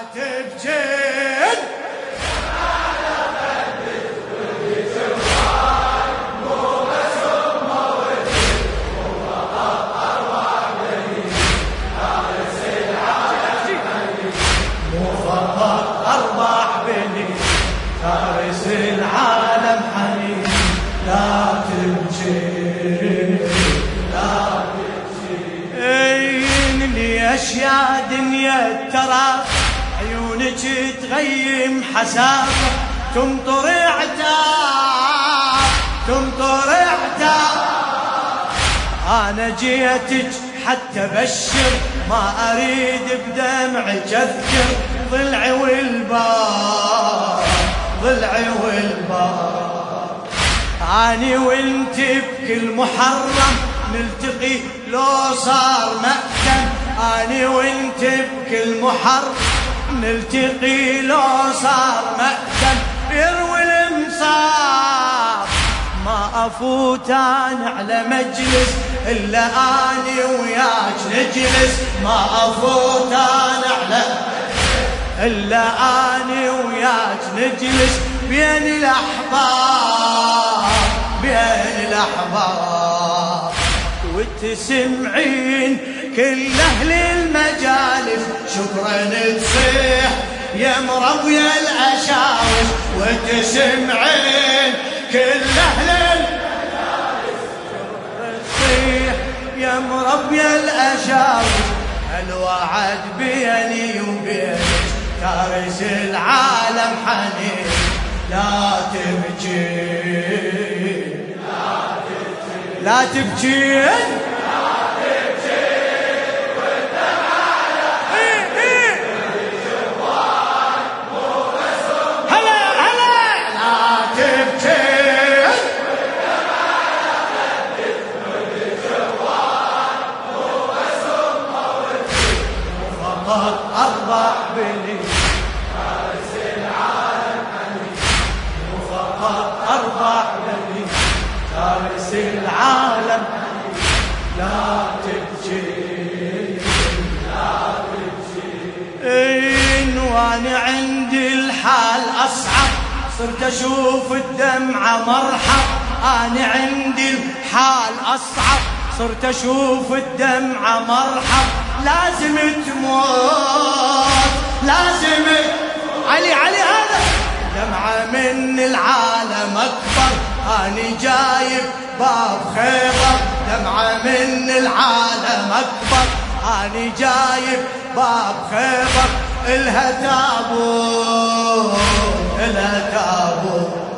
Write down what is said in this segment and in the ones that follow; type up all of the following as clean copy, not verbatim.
تبجل أربع بني فارس العالم حنين لا تبجي لا تبجي ليش يا دنيا ترى عيونك تغيم حسافة تمطر عتاب تمطر عتاب أنا جيتك حتى بشر ما أريد بدمعك أذكر ضلعي والبار ضلعي والبار أني وانت بكل محرم نلتقي لو صار مأتم أني وانت بكل محرم نلتقي لو صار مأتم يروي المصاب ما أفوت أنا على مجلس إلا أني وياك نجلس ما أفوت أنا على إلا أني وياك نجلس بين الأحباب بين الأحباب وتسمعين كل أهل المجالس شكرا تصيح يا مربي الأشاوس وتسمعين كل أهل المجالس شكرا تصيح يا مربي الأشاوس الوعد بيني وبينك فارس العالم حنين لا تبكي لا تبكي أربع بني فارس العالم حنين وفقط أربع بني فارس العالم حنين لا تبكي لا تبكي وأنا عندي الحال أصعب صرت أشوف الدمعة مرحب أنا عندي الحال أصعب صرت أشوف الدمعة مرحب لازم تموت لازم علي هذا دمعة من العالم أكبر أنا جايب باب خيبر دمعة من العالم أكبر أنا جايب باب خيبر إلها تابوت إلها تابوت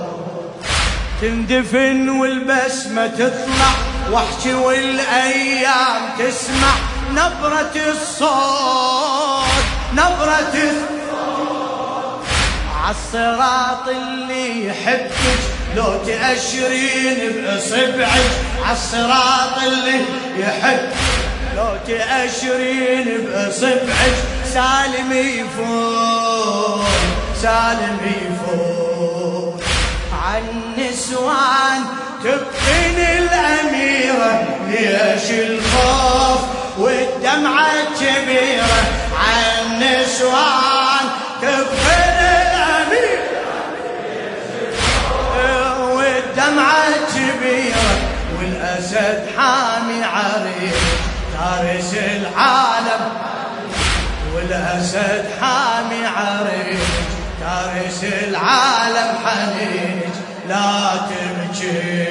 تندفن والبسمة تطلع واحكي والأيام تسمع نبرة الصوت نبرة الصوت عالصراط اللي يحبك لو تأشرين بإصبعك عالصراط اللي يحبك لو تأشرين بإصبعك سالم يفوت سالم يفوت عالنسوان تبقين الأميرة ليش الخوف والدمعة كبيرة عالنسوان تبقين الأميرة والدمعة كبيرة والأسد حامي عريض فارس العالم والأسد حامي عريض فارس العالم حنين لا تبكي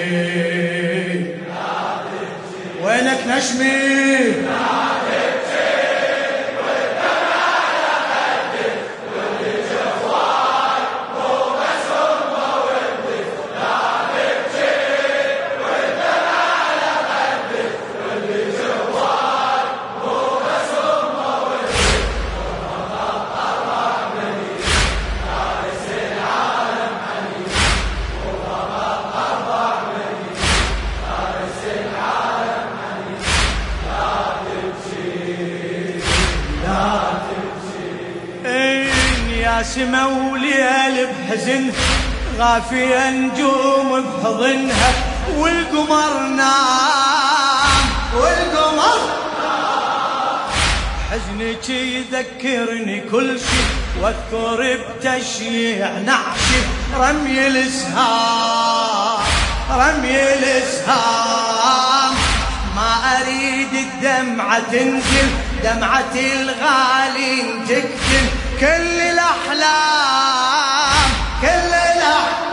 وينك نشمي لا تبكي والدمع على خدك والجوار مو بس ودي لا تبكي والدمع على خدك والجوار مو بس ودي أربع بني فارس العالم حنين أربع بني فارس العالم حنين لا تبكي لا تبكي يا سما وليل بحزن غافية نجوم بحضنها والقمر نام والقمر حزنك يذكرني كل شي، واذكر بتشييع نعشي رمي الاسهام، رمي الاسهام. ما اريد الدمعة تنزل، دمعة الغالين تكتم كل الاحلام، كل الاحلام.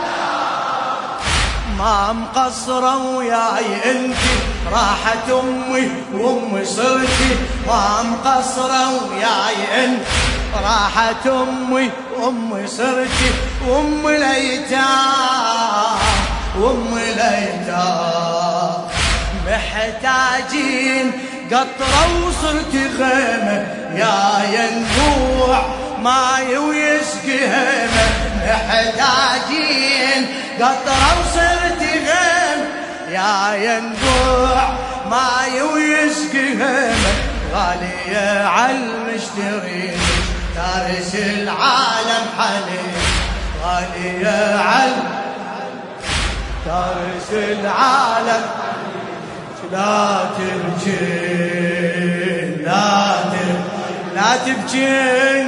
ما مقصرة وياي انتي، راحت امي وامي صرتي. ما مقصرة وياي انتي، راحت امي وامي صرتي. وام الايتام، وام الايتام. محتاجين قطرة وصرت خيمة، يا ينبوع ماي ويسقي هيمة. محتاجين قطرة وصرت خيمة، يا ينبوع ماي ويسقي هيمة. غالية عالمشترين تارس العالم حنين، غالية تارس العالم. لا تبكين، لا تبكين،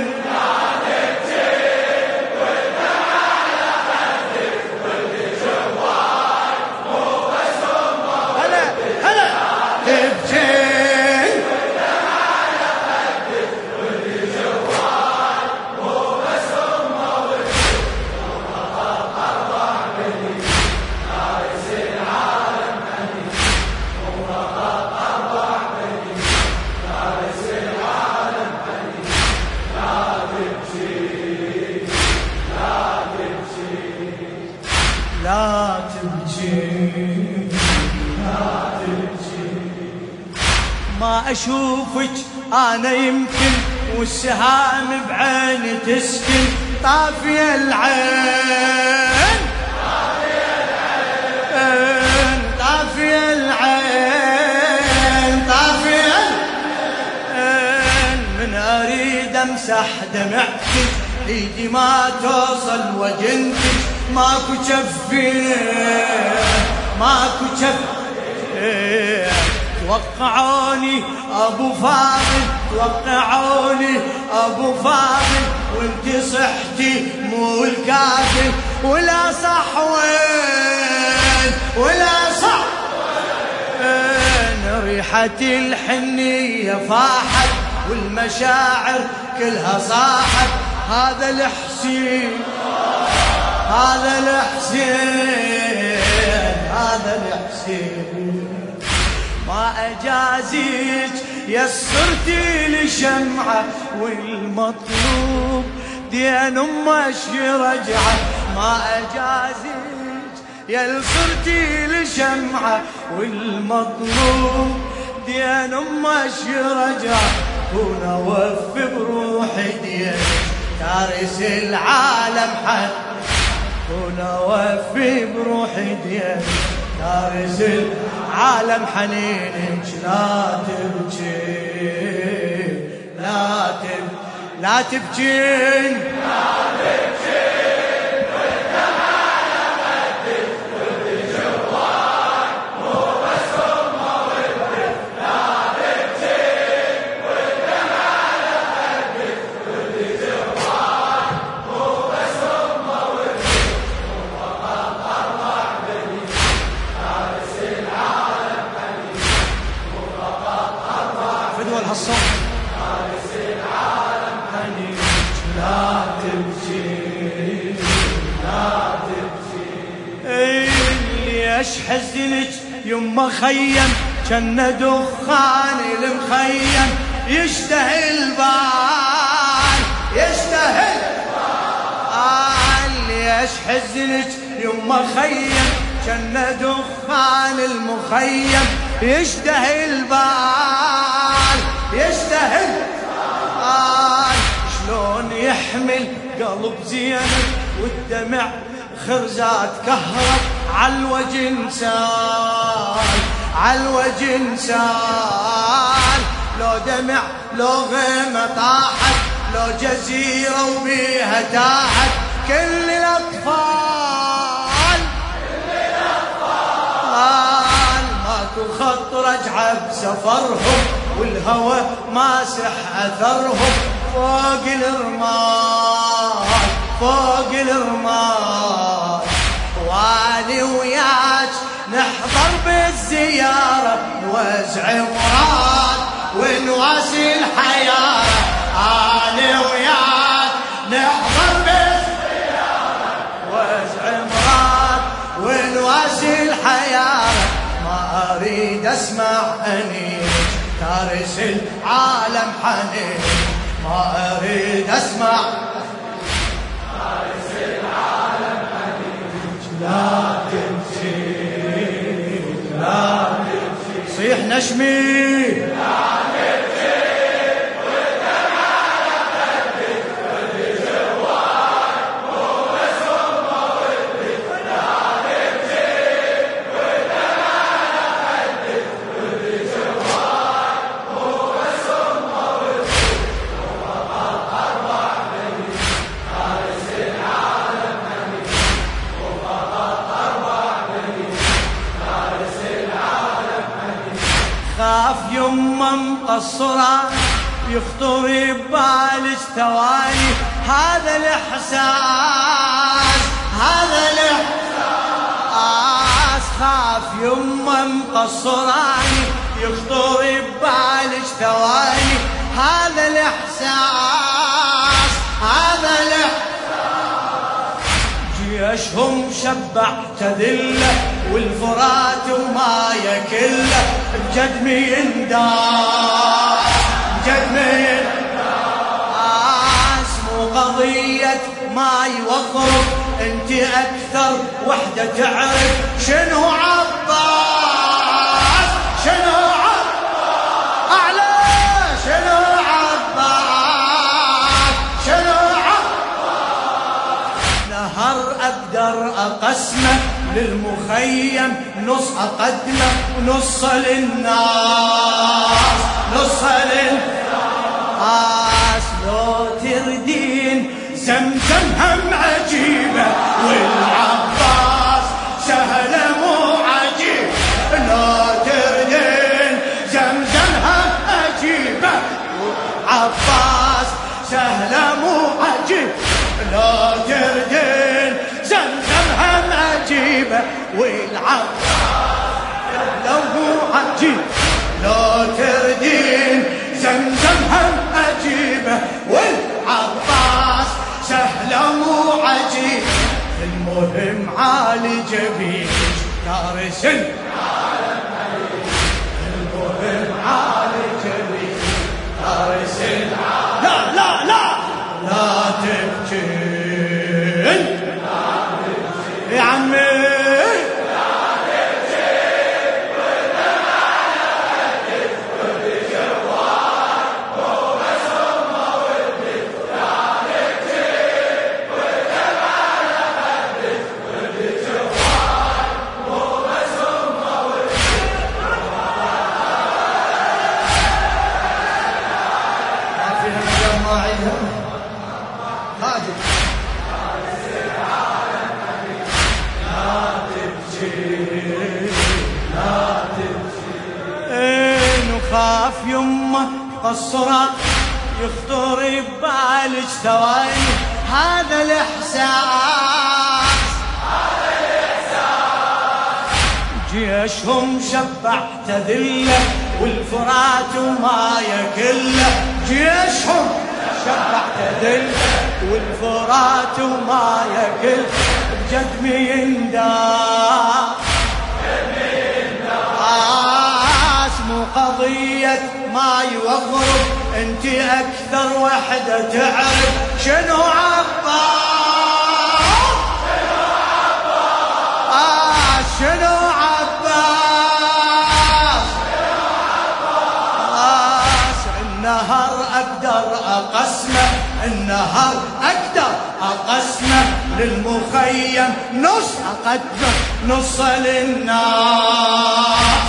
لا تبكي، لا تبكي. ما أشوفك أنا يمكن، والسهام بعيني تسكن. طافية العين، طافية العين، طافية العين. من أريد أمسح دمعتك، ايدي ما توصل وجنتك. ماكو جفين، ماكو جفين. توقعوني ابو فاضل، توقعوني ابو فاضل. وانت صحتي مو الكافل، ولا صح وين، ولا صح وين. ريحة الحنية فاحت، والمشاعر كلها صاحت. هذا الحسين، هذا الحسين، هذا الحسين. ما أجازيك يسرتي لشمعة، والمطلوب دين أمش رجعة. ما أجازيك يسرتي لشمعة، والمطلوب دين أمش رجعة. ونوفي بروحي دين تارس العالم حد، ونوفي بروحي دين تارس العالم حنينك. لا تبكي، لا تبكي، لا تبكين، لا تبكين. والدمع على خدك، ودي جوال مو بس امه ودك. لا تبكين، والدمع على خدك، ودي جوال مو بس امه ودك. وفقط اربع بنين تارس العالم حنين، وفقط اربع فدوى الحصان تارس العالم حنين. لا تبكي، لا تبكي. ليش حزنك يما خيم، كان دخان المخيم يشتهي البال، يشتهي البال. ليش حزنك يما خيم، كان دخان المخيم يشتهي البال، يشتهي البال. شلون يحمل قلب زينب والدمع خرزات كهرب عالوجه انسال، عالوجه انسال. لو دمع لو غيمة طاحت، لو جزيرة وبيها تاحت. كل الأطفال، كل الأطفال. ماكو خط رجعة بسفرهم، والهوى ماسح أثرهم فوق الرمال فوق الرمال. واني وياك نحضر بالزيارة نوزع مراد ونواسي الحياة. أنا وياك نحضر بالزيارة نوزع مراد ونواسي الحياة. ما أريد أسمع أنيج تارس العالم حنين. ما أريد أسمع تارس العالم حنين. لا تمشي لا تمشي صيح نشمي لا تمشي ودم على خدك ودي جواك مو بس ودك. لا تمشي ودم على خدك ودي جواك مو بس ودك. وفقط 4 مليون تارس العالم حنين. وفقط 4 مليون تارس العالم حنين. خاف يمه مقصرة يخطر ببالك ثواني هذا الإحساس هذا الإحساس. خاف يمه مقصرة يخطر ببالك ثواني هذا الإحساس هذا الإحساس. جيشهم شبع تذله والفرات وما يكله بجدمي ينداس بجدمي ينداس. مو قضية ما يوقف انت اكثر وحدة تعرف شنو عباس شنو عباس اعلى شنو عباس شنو عباس. نهر اقدر اقسمه للمخيم نص اقدمه ونص للناس نص للناس. لو تردين زمزم هم عجيبه والعباس سهله مو عجيب. لو تردين زمزم هم عجيبه والعباس سهله مو عجيب. لو تردين زمزم هم عجيبه والعباس سهله مو عجيب. لو تردين زمزم هم عجيبه والعباس سهله مو عجيب. المهم عالي جبينك تارس العالم حنين. المهم عالي جبينك تارس العالم. لا لا لا لا تبكي يا عمي خاف يمه قصرة يخطر ببالك ثواني هذا الإحساس هذا الإحساس. جيشهم شبع تذله والفرات وما يكله. جيشهم شبع تذله والفرات وما يكله بجدمي ينداس مو قضية ما يوغرب انت اكثر وحدة تعرف شنو عباس شنو عباس. النهر اقدر اقسمه النهر اقدر اقسمه للمخيم نص اقدمه نص للناس.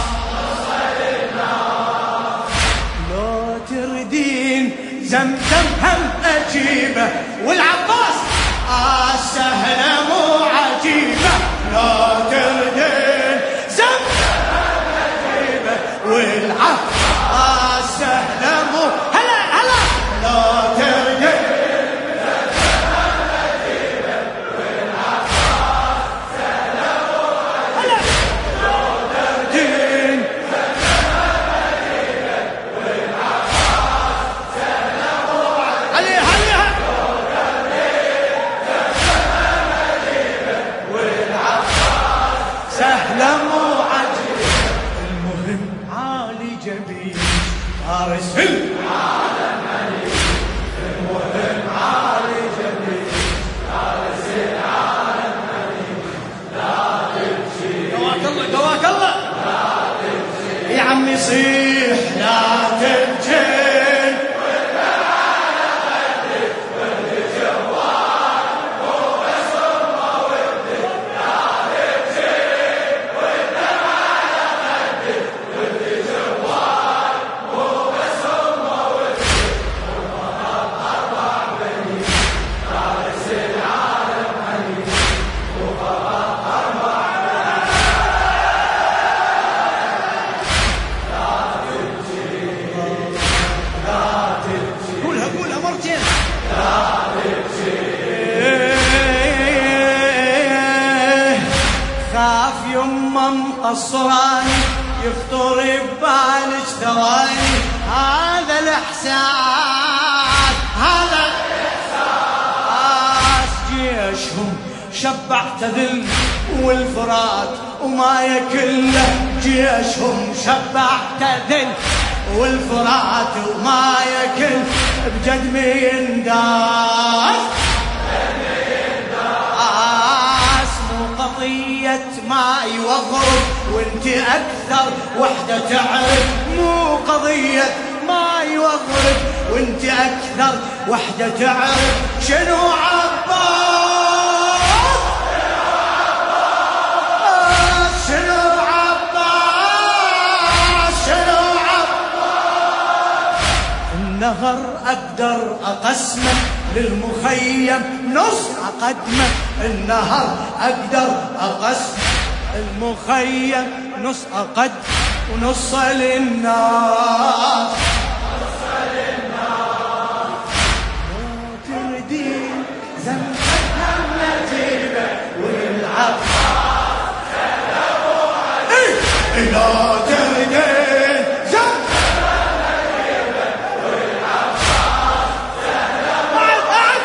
زمزم هم أجيبه والعباس سهلة مو عجيبة. لا تردين زمزم هم أجيبه والعباس الصراني يخطر ببالك ثواني هذا الإحساس هذا الإحساس جيشهم شبع تذل والفرات وما يكله جيشهم شبع تذل والفرات وما يكل بجد ينداس مو قضية ماي وغرب وانت أكثر وحدة تعرف مو قضية ماي وغرب وانت أكثر وحدة تعرف شنو عباس شنو عباس شنو عباس النهر أقدر أقسمه للمخيم نص أقدمه النهر أقدر أقسم المخيم نص أقد ونص للناس لا تردين زمزمها نجيبة والعباس سلموا عليك لا تردين زمزمها نجيبة والعباس سلموا عليك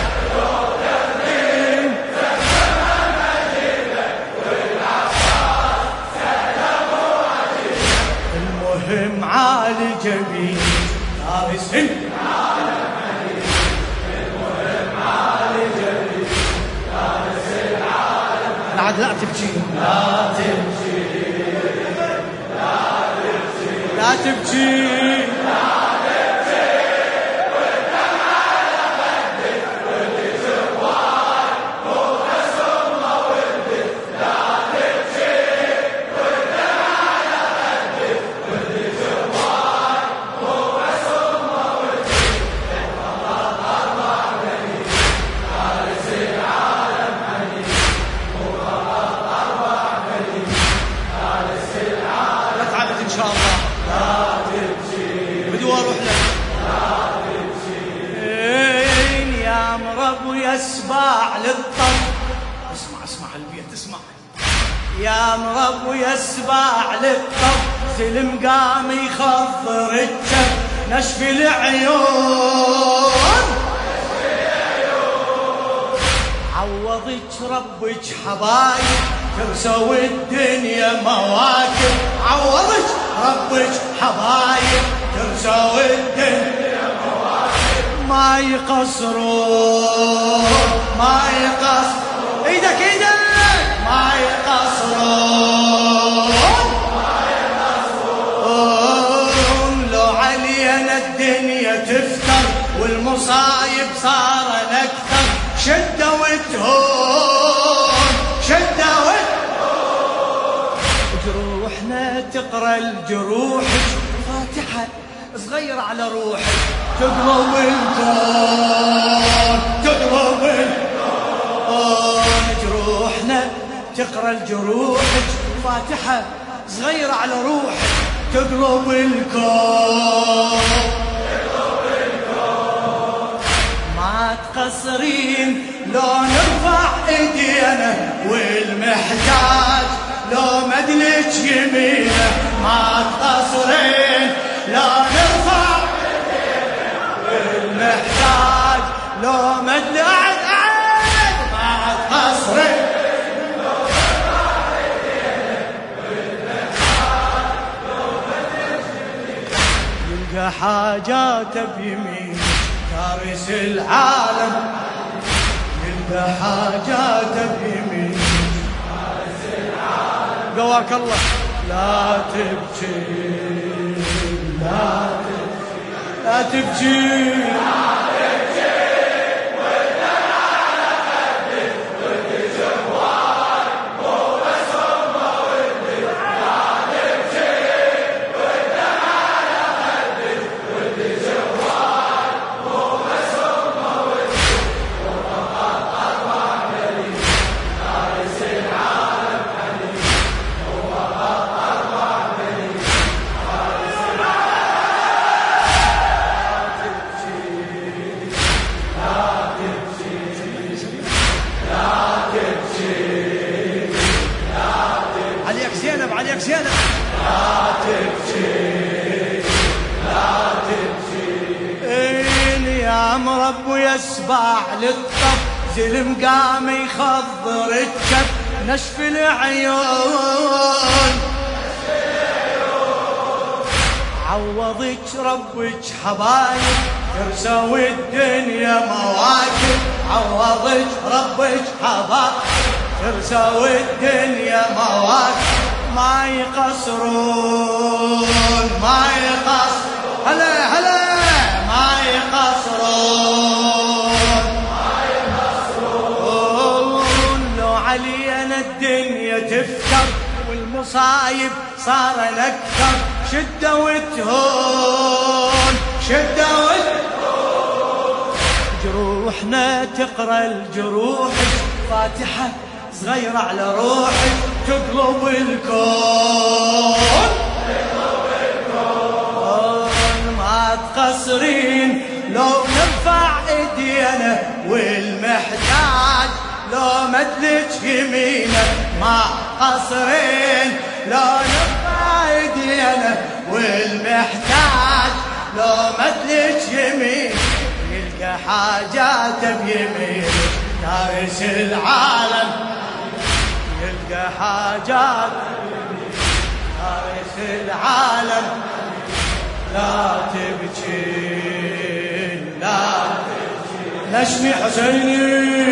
المهم عالي جميل لابس العالم عليك المهم عالي جميل لابس العالم عليك لا تبكي لا تبكي لا تبكي لا تبكي لا تبكي والدم على خدك واللي جوال مو بس امه ولدك لا تبكي والدم على خدك واللي جوال مو بس امه ولدك الله اربع مليك فارس العالم عليك مو الله اربع مليك فارس العالم لا تعبت ان شاء الله لا تبكي بدو اروح لك لا تبكي يا مرب ويسبع للطف اسمع البيت اسمع يا مرب ويسبع للطف سلم قام يخضر الجف نشف العيون عوضك ربك حبايب ترسوا الدنيا مواكب عوضك ربك حبايب ترسوا الدنيا مواكب ما يقصرون ما يقصرون ايدك ما يقصرون لو علينا الدنيا تفتر والمصايب صار اكثر شدة وتهون شدة وتهون جروحنا تقرا الجروحك فاتحة صغير على روحك تقرب الكون تقرب الكون جروحنا تقرا الجروحك فاتحة صغير على روحك تقرب الكون ما تقصرين لو نرفع ايدينا والمحتاج لو مدلك يمينه ما تقصرين لو نرفع ايدينا والمحتاج لو مدلك ما تقصرين لو نرفع ايدينا والمحتاج لو مدلك يمينه يلقى حاجاته بيمين فارس العالم يلقى حاجاته بيمين فارس العالم قواك الله لا تبكي لا تبكي لا تبكي والدم على خدك واللي جوال مو بس امه ولدك لا تبكي والدم على خدك واللي جوال مو بس امه ولدك وفقط اربع مليك فارس العالم عليك وفقط اربع مليك فارس العالم لا تبكي ابو يسبع للطف زلم قام يخضر الكف نشف العيون عوضك ربك حبايب ترسوي الدنيا مواكب عوضك ربك حبايب ترسوي الدنيا مواكب ما يقصرون ما يقصرون هلا هلا ما يقصرون ما يقصرون لو علينا الدنيا تفتر والمصايب صار اكثر شدة وتهون شدة وتهون جروحنا تقرا الجروح فاتحة صغيرة على روحك تقلب الكون ما تقصرين لو نرفع ايدينا والمحتاج لو مدلك يمينه ما قصرين لو نرفع ايدينا والمحتاج لو مدلك يمين يلقى حاجاته بيمين دارس العالم يلقى حاجات دارس العالم لا تبكين لا تبكين نشمي حسيني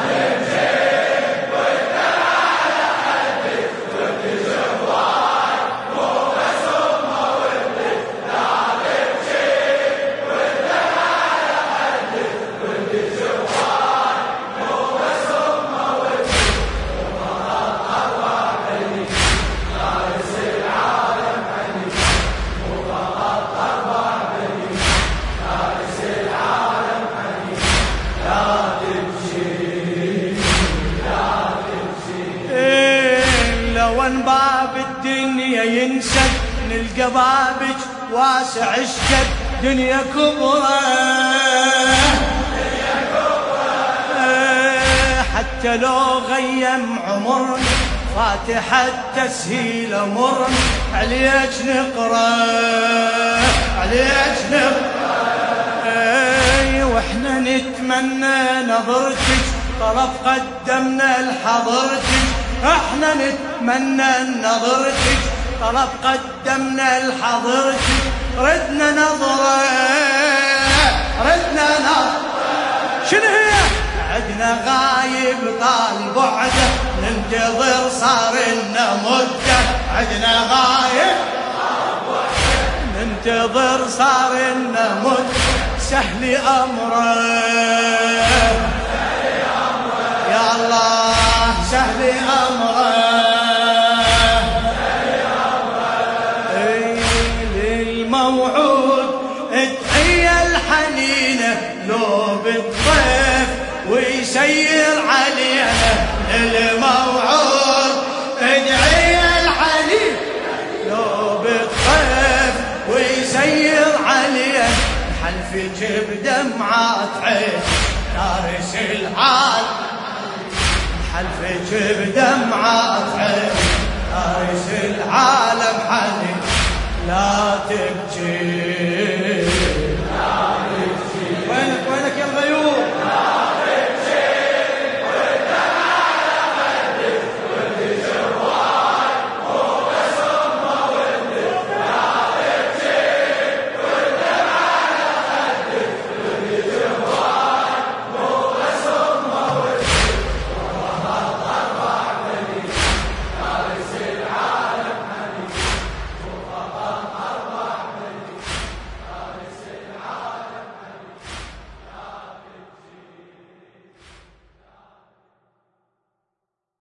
باب الدنيا ينسد نلقى بابك واسع الشد دنيا كبرى حتى لو غيم عمرنا فاتحة تسهيل مر عليك نقرا عليك نقرا واحنا نتمنى نظرتك طلب قدمنا لحضرتك احنا نتمنى نظرتك طلب قدمنا لحضرتك ردنا نظرة ردنا نظرة شنو هي عدنا غايب طال بعده ننتظر صار لنا مدة عدنا غايب ننتظر صار لنا مدة سهل أمره يا الله سهل أمره للموعود ادعي الحنينة لو بالضيف ويسير علينا للموعود ادعي الحنينة لو بالضيف ويسير علينا حلفك بدمعات عين دارس العالم حلفك بدمعات عين دارس العالم حنين لا تبكي